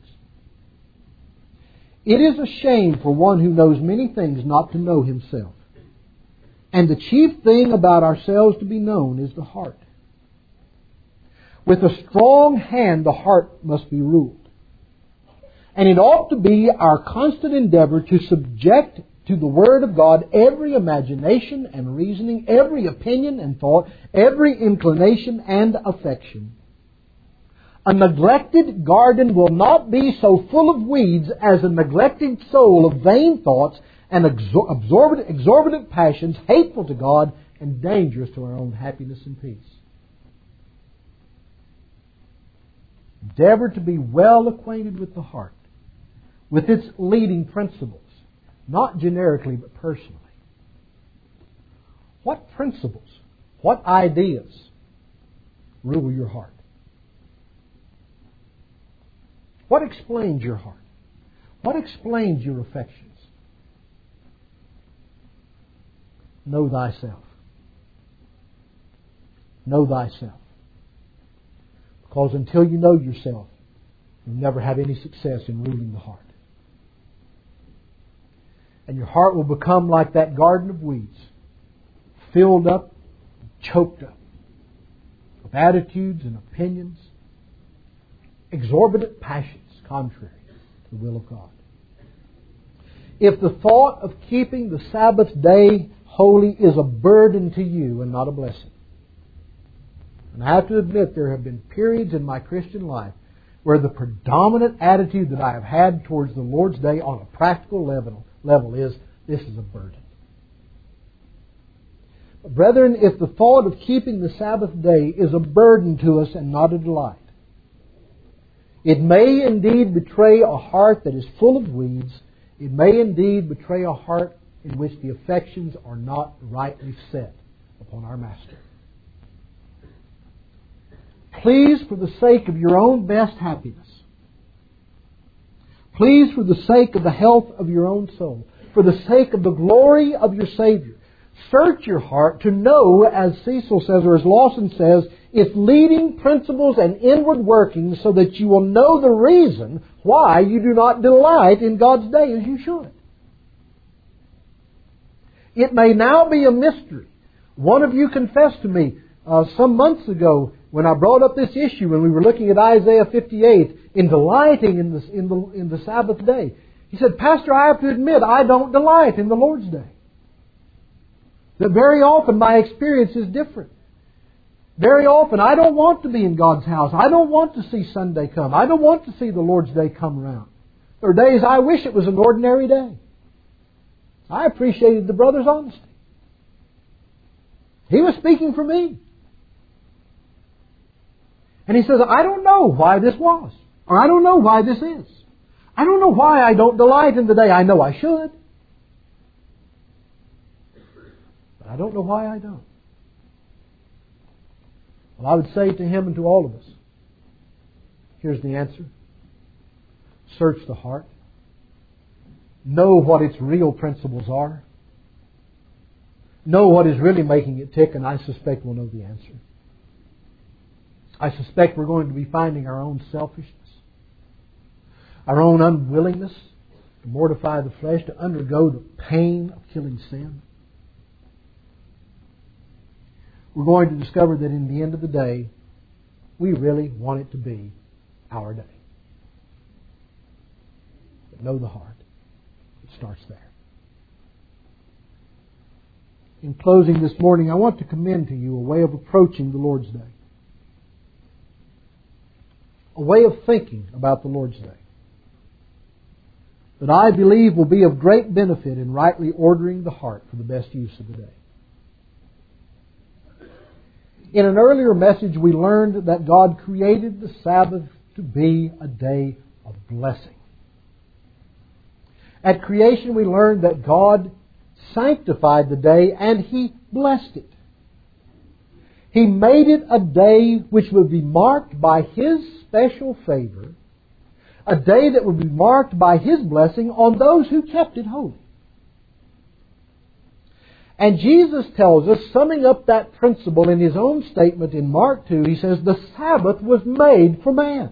B: It is a shame for one who knows many things not to know himself. And the chief thing about ourselves to be known is the heart. With a strong hand the heart must be ruled. And it ought to be our constant endeavor to subject to the Word of God every imagination and reasoning, every opinion and thought, every inclination and affection. A neglected garden will not be so full of weeds as a neglected soul of vain thoughts and exorbitant passions, hateful to God and dangerous to our own happiness and peace. Endeavor to be well acquainted with the heart, with its leading principles, not generically but personally. What principles, what ideas rule your heart? What explains your heart? What explains your affections? Know thyself. Know thyself. Because until you know yourself, you'll never have any success in ruling the heart. And your heart will become like that garden of weeds, filled up, choked up, with attitudes and opinions, exorbitant passions contrary to the will of God. If the thought of keeping the Sabbath day holy is a burden to you and not a blessing, and I have to admit there have been periods in my Christian life where the predominant attitude that I have had towards the Lord's Day on a practical level is, this is a burden. But brethren, if the thought of keeping the Sabbath day is a burden to us and not a delight, it may indeed betray a heart that is full of weeds. It may indeed betray a heart in which the affections are not rightly set upon our Master. Please, for the sake of your own best happiness, please, for the sake of the health of your own soul, for the sake of the glory of your Savior, search your heart to know, as Cecil says, or as Lawson says, its leading principles and inward workings, so that you will know the reason why you do not delight in God's day as you should. It may now be a mystery. One of you confessed to me some months ago when I brought up this issue when we were looking at Isaiah 58 in delighting in the Sabbath day. He said, Pastor, I have to admit I don't delight in the Lord's day. That very often my experience is different. Very often I don't want to be in God's house. I don't want to see Sunday come. I don't want to see the Lord's day come around. There are days I wish it was an ordinary day. I appreciated the brother's honesty. He was speaking for me. And he says, I don't know why this was. Or I don't know why this is. I don't know why I don't delight in the day. I know I should. But I don't know why I don't. Well, I would say to him and to all of us, here's the answer. Search the heart. Know what its real principles are. Know what is really making it tick, and I suspect we'll know the answer. I suspect we're going to be finding our own selfishness, our own unwillingness to mortify the flesh, to undergo the pain of killing sin. We're going to discover that in the end of the day, we really want it to be our day. But know the heart. It starts there. In closing this morning, I want to commend to you a way of approaching the Lord's Day. A way of thinking about the Lord's Day that I believe will be of great benefit in rightly ordering the heart for the best use of the day. In an earlier message, we learned that God created the Sabbath to be a day of blessing. At creation, we learned that God sanctified the day and He blessed it. He made it a day which would be marked by His special favor, a day that would be marked by His blessing on those who kept it holy. And Jesus tells us, summing up that principle in His own statement in Mark 2, He says, the Sabbath was made for man.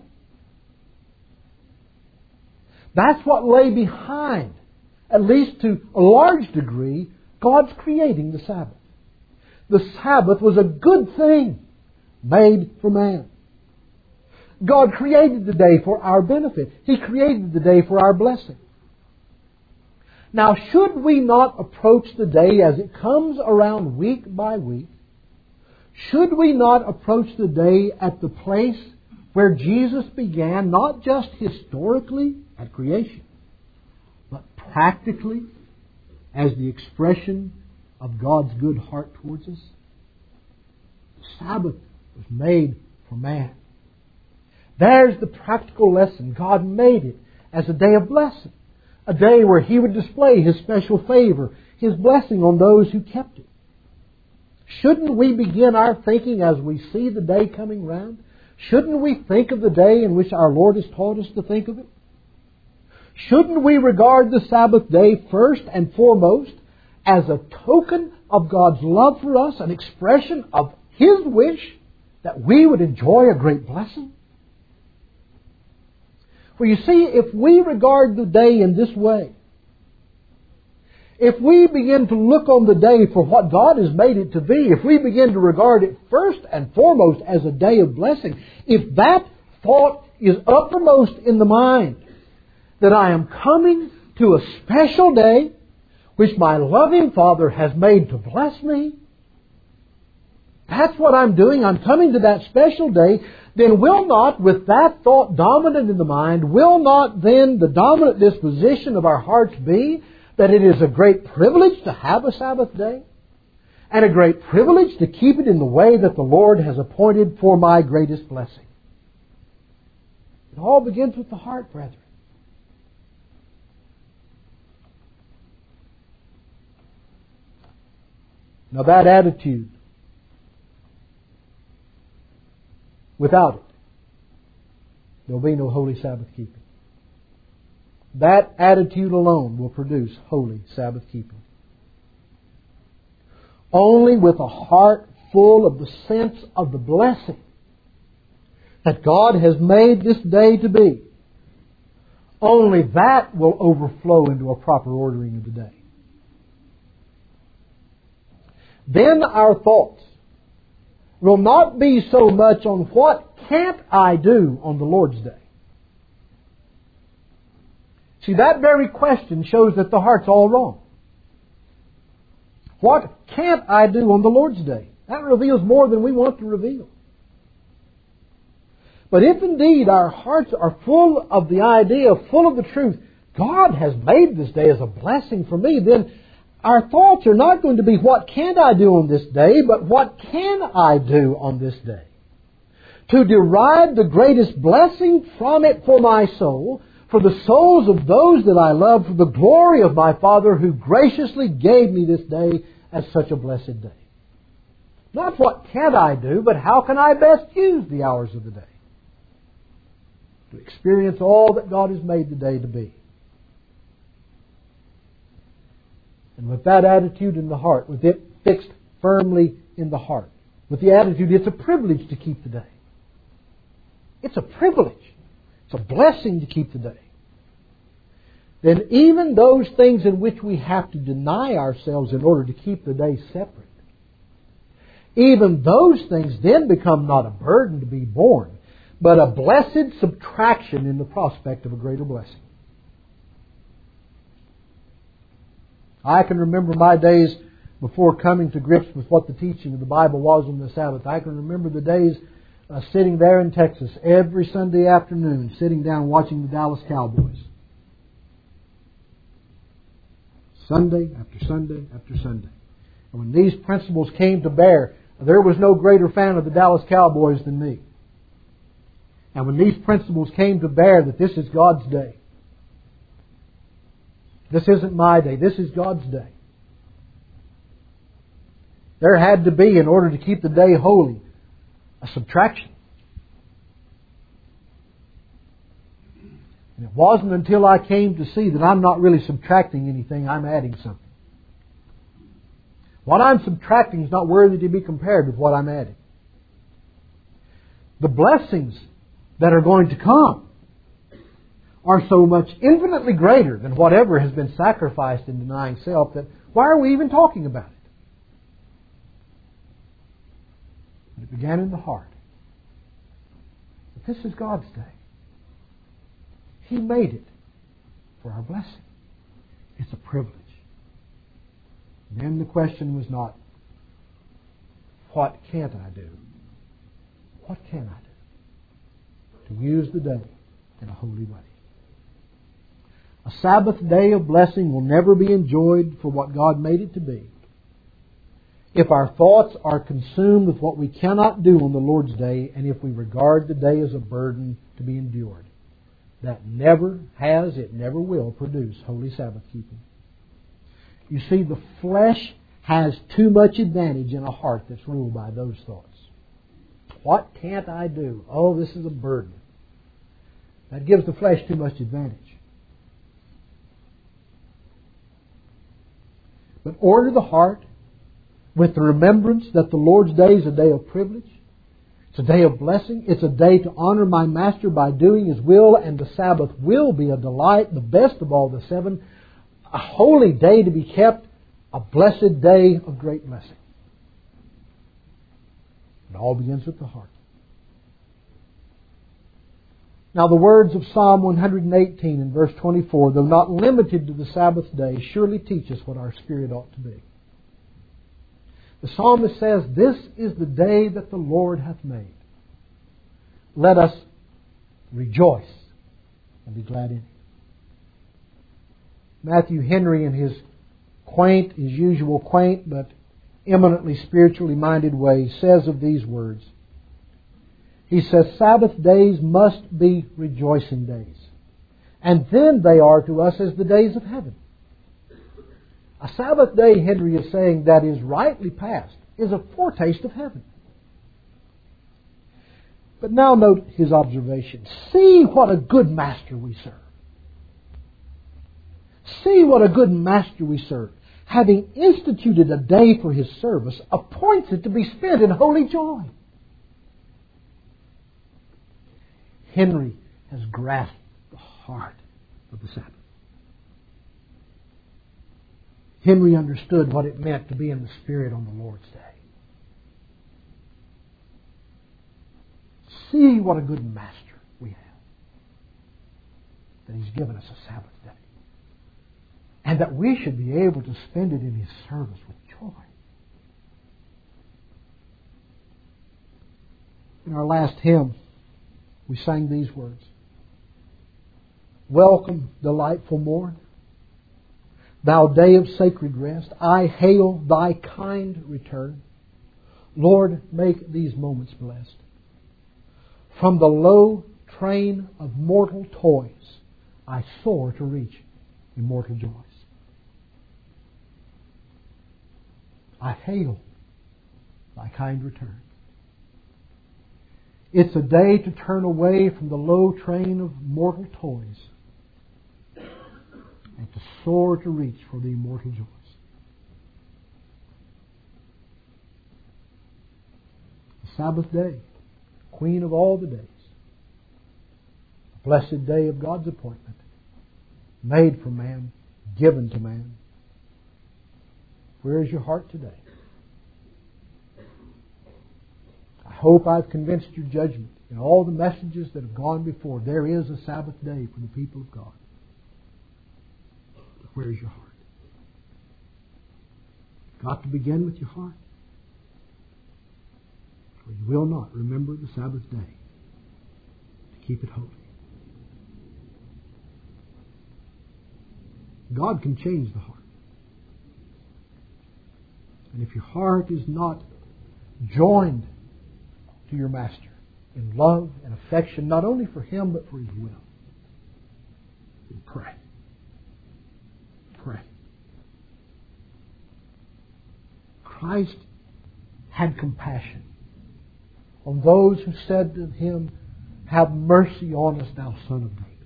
B: That's what lay behind, at least to a large degree, God's creating the Sabbath. The Sabbath was a good thing made for man. God created the day for our benefit. He created the day for our blessing. Now, should we not approach the day as it comes around week by week? Should we not approach the day at the place where Jesus began not just historically at creation, but practically as the expression of God's good heart towards us. The Sabbath was made for man. There's the practical lesson. God made it as a day of blessing, a day where He would display His special favor, His blessing on those who kept it. Shouldn't we begin our thinking as we see the day coming round? Shouldn't we think of the day in which our Lord has taught us to think of it? Shouldn't we regard the Sabbath day first and foremost as a token of God's love for us, an expression of His wish that we would enjoy a great blessing? Well, you see, if we regard the day in this way, if we begin to look on the day for what God has made it to be, if we begin to regard it first and foremost as a day of blessing, if that thought is uppermost in the mind, that I am coming to a special day which my loving Father has made to bless me, that's what I'm doing, I'm coming to that special day, then will not, with that thought dominant in the mind, will not then the dominant disposition of our hearts be that it is a great privilege to have a Sabbath day, and a great privilege to keep it in the way that the Lord has appointed for my greatest blessing? It all begins with the heart, brethren. Now that attitude, without it, there will be no holy Sabbath keeping. That attitude alone will produce holy Sabbath keeping. Only with a heart full of the sense of the blessing that God has made this day to be, only that will overflow into a proper ordering of the day. Then our thoughts will not be so much on what can't I do on the Lord's day. See, that very question shows that the heart's all wrong. What can't I do on the Lord's day? That reveals more than we want to reveal. But if indeed our hearts are full of the idea, full of the truth, God has made this day as a blessing for me, then our thoughts are not going to be what can't I do on this day, but what can I do on this day? To derive the greatest blessing from it for my soul, for the souls of those that I love, for the glory of my Father who graciously gave me this day as such a blessed day. Not what can I do, but how can I best use the hours of the day to experience all that God has made the day to be. And with that attitude in the heart, with it fixed firmly in the heart, with the attitude, it's a privilege to keep the day. It's a privilege. It's a blessing to keep the day. Then even those things in which we have to deny ourselves in order to keep the day separate, even those things then become not a burden to be borne, but a blessed subtraction in the prospect of a greater blessing. I can remember my days before coming to grips with what the teaching of the Bible was on the Sabbath. I can remember the days sitting there in Texas every Sunday afternoon, sitting down watching the Dallas Cowboys. Sunday after Sunday after Sunday. And when these principles came to bear, there was no greater fan of the Dallas Cowboys than me. And when these principles came to bear that this is God's day, this isn't my day, this is God's day, there had to be, in order to keep the day holy, a subtraction. And it wasn't until I came to see that I'm not really subtracting anything, I'm adding something. What I'm subtracting is not worthy to be compared with what I'm adding. The blessings that are going to come are so much infinitely greater than whatever has been sacrificed in denying self that why are we even talking about it? But it began in the heart. But this is God's day. He made it for our blessing. It's a privilege. And then the question was not, what can't I do? What can I do? to use the day in a holy way. A Sabbath day of blessing will never be enjoyed for what God made it to be if our thoughts are consumed with what we cannot do on the Lord's day, and if we regard the day as a burden to be endured. That never has, it never will produce holy Sabbath keeping. You see, the flesh has too much advantage in a heart that's ruled by those thoughts. What can't I do? Oh, this is a burden. That gives the flesh too much advantage. But order the heart with the remembrance that the Lord's day is a day of privilege. It's a day of blessing. It's a day to honor my Master by doing His will, and the Sabbath will be a delight, the best of all the seven, a holy day to be kept, a blessed day of great blessing. It all begins with the heart. Now the words of Psalm 118 in verse 24, though not limited to the Sabbath day, surely teach us what our spirit ought to be. The psalmist says, "This is the day that the Lord hath made. Let us rejoice and be glad in it." Matthew Henry, in his usual quaint but eminently spiritually minded way, says of these words, he says, "Sabbath days must be rejoicing days. And then they are to us as the days of heaven." A Sabbath day, Henry is saying, that is rightly passed, is a foretaste of heaven. But now note his observation. See what a good master we serve. See what a good master we serve. Having instituted a day for His service, appoints it to be spent in holy joy. Henry has grasped the heart of the Sabbath. Henry understood what it meant to be in the Spirit on the Lord's day. See what a good master we have. That He's given us a Sabbath day. And that we should be able to spend it in His service with joy. In our last hymn, we sang these words. "Welcome, delightful morn. Thou day of sacred rest, I hail Thy kind return. Lord, make these moments blessed. From the low train of mortal toys, I soar to reach immortal joys. I hail Thy kind return." It's a day to turn away from the low train of mortal toys and to soar to reach for the immortal joys. The Sabbath day, Queen of all the days, the blessed day of God's appointment, made for man, given to man. Where is your heart today? I hope I've convinced your judgment in all the messages that have gone before. There is a Sabbath day for the people of God. But where is your heart? You've got to begin with your heart, or you will not remember the Sabbath day to keep it holy. God can change the heart. And if your heart is not joined to your Master in love and affection, not only for Him, but for His will, then pray. Pray. Christ had compassion on those who said to Him, "Have mercy on us, thou Son of David."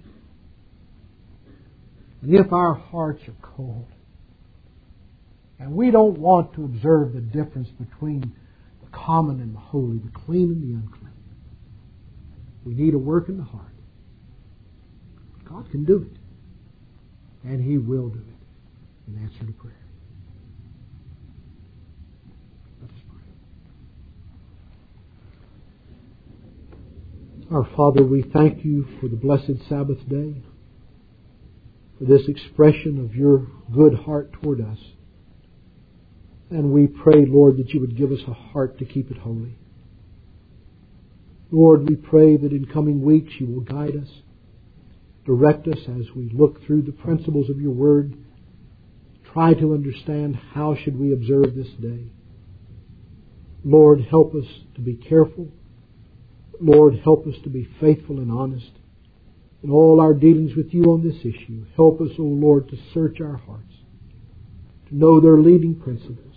B: And if our hearts are cold, and we don't want to observe the difference between the common and the holy, the clean and the unclean, we need a work in the heart. God can do it. And He will do it in answer to prayer. Let us pray. Our Father, we thank You for the blessed Sabbath day, for this expression of Your good heart toward us. And we pray, Lord, that You would give us a heart to keep it holy. Lord, we pray that in coming weeks you will guide us, direct us as we look through the principles of your word, try to understand how should we observe this day. Lord, help us to be careful. Lord, help us to be faithful and honest in all our dealings with you on this issue. Help us, O Lord, to search our hearts, to know their leading principles.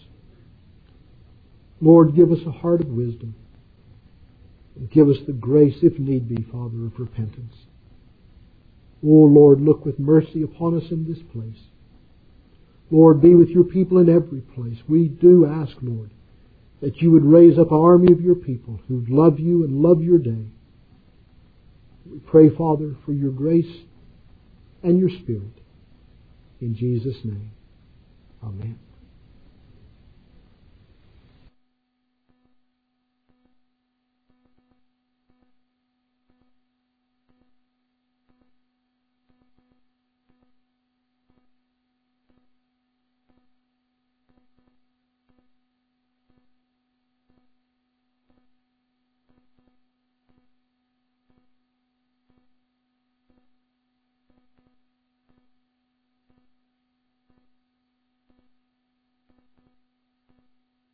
B: Lord, give us a heart of wisdom. And give us the grace, if need be, Father, of repentance. O Lord, look with mercy upon us in this place. Lord, be with your people in every place. We do ask, Lord, that you would raise up an army of your people who love you and love your day. We pray, Father, for your grace and your Spirit. In Jesus' name, amen.